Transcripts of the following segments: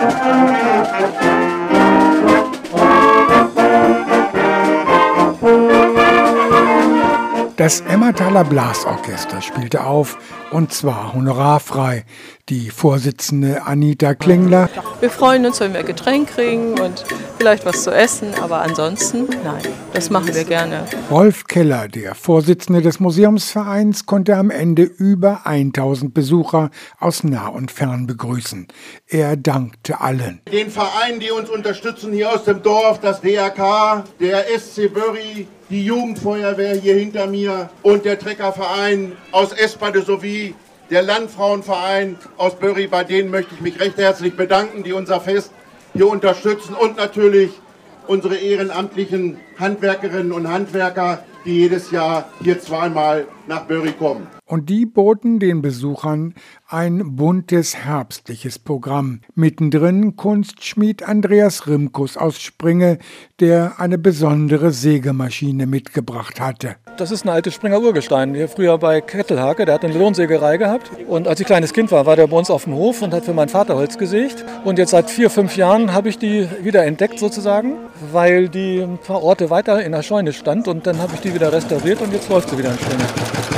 Das Emmertaler Blasorchester spielte auf, und zwar honorarfrei. Die Vorsitzende Anita Klingler: Wir freuen uns, wenn wir Getränk kriegen und vielleicht was zu essen, aber ansonsten, nein, das machen wir gerne. Rolf Keller, der Vorsitzende des Museumsvereins, konnte am Ende über 1000 Besucher aus nah und fern begrüßen. Er dankte allen. Den Vereinen, die uns unterstützen hier aus dem Dorf, das DRK, der SC Börri, die Jugendfeuerwehr hier hinter mir und der Treckerverein aus Espade sowie der Landfrauenverein aus Börri, bei denen möchte ich mich recht herzlich bedanken, die unser Fest hier unterstützen, und natürlich unsere ehrenamtlichen Handwerkerinnen und Handwerker, die jedes Jahr hier zweimal nach Börri kommen. Und die boten den Besuchern ein buntes herbstliches Programm. Mittendrin Kunstschmied Andreas Rimkus aus Springe, der eine besondere Sägemaschine mitgebracht hatte. Das ist ein altes Springer Urgestein, hier früher bei Kettelhake, der hat eine Lohnsägerei gehabt. Und als ich kleines Kind war der bei uns auf dem Hof und hat für meinen Vater Holz gesägt. Und jetzt seit 4-5 Jahren habe ich die wieder entdeckt sozusagen, weil die ein paar Orte weiter in der Scheune stand, und dann habe ich die wieder restauriert und jetzt läuft sie wieder in Springe.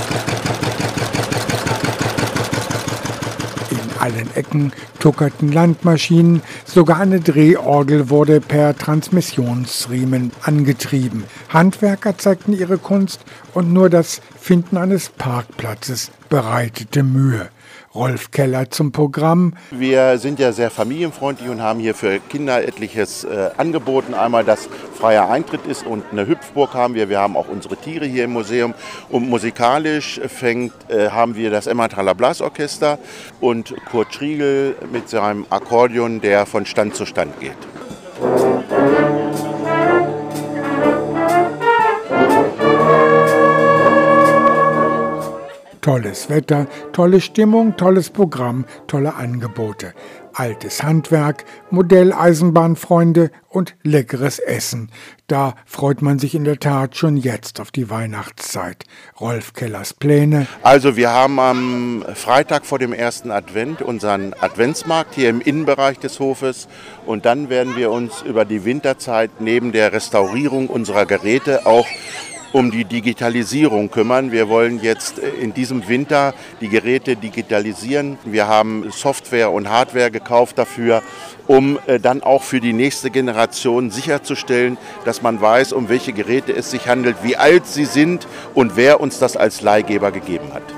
In allen Ecken tuckerten Landmaschinen, sogar eine Drehorgel wurde per Transmissionsriemen angetrieben. Handwerker zeigten ihre Kunst, und nur das Finden eines Parkplatzes bereitete Mühe. Rolf Keller zum Programm. Wir sind ja sehr familienfreundlich und haben hier für Kinder etliches angeboten. Einmal, dass freier Eintritt ist und eine Hüpfburg haben wir. Wir haben auch unsere Tiere hier im Museum. Und musikalisch haben wir das Emmertaler Blasorchester und Kurt Schriegel mit seinem Akkordeon, der von Stand zu Stand geht. Tolles Wetter, tolle Stimmung, tolles Programm, tolle Angebote. Altes Handwerk, Modelleisenbahnfreunde und leckeres Essen. Da freut man sich in der Tat schon jetzt auf die Weihnachtszeit. Rolf Kellers Pläne. Also wir haben am Freitag vor dem ersten Advent unseren Adventsmarkt hier im Innenbereich des Hofes. Und dann werden wir uns über die Winterzeit neben der Restaurierung unserer Geräte auch um die Digitalisierung kümmern. Wir wollen jetzt in diesem Winter die Geräte digitalisieren. Wir haben Software und Hardware gekauft dafür, um dann auch für die nächste Generation sicherzustellen, dass man weiß, um welche Geräte es sich handelt, wie alt sie sind und wer uns das als Leihgeber gegeben hat.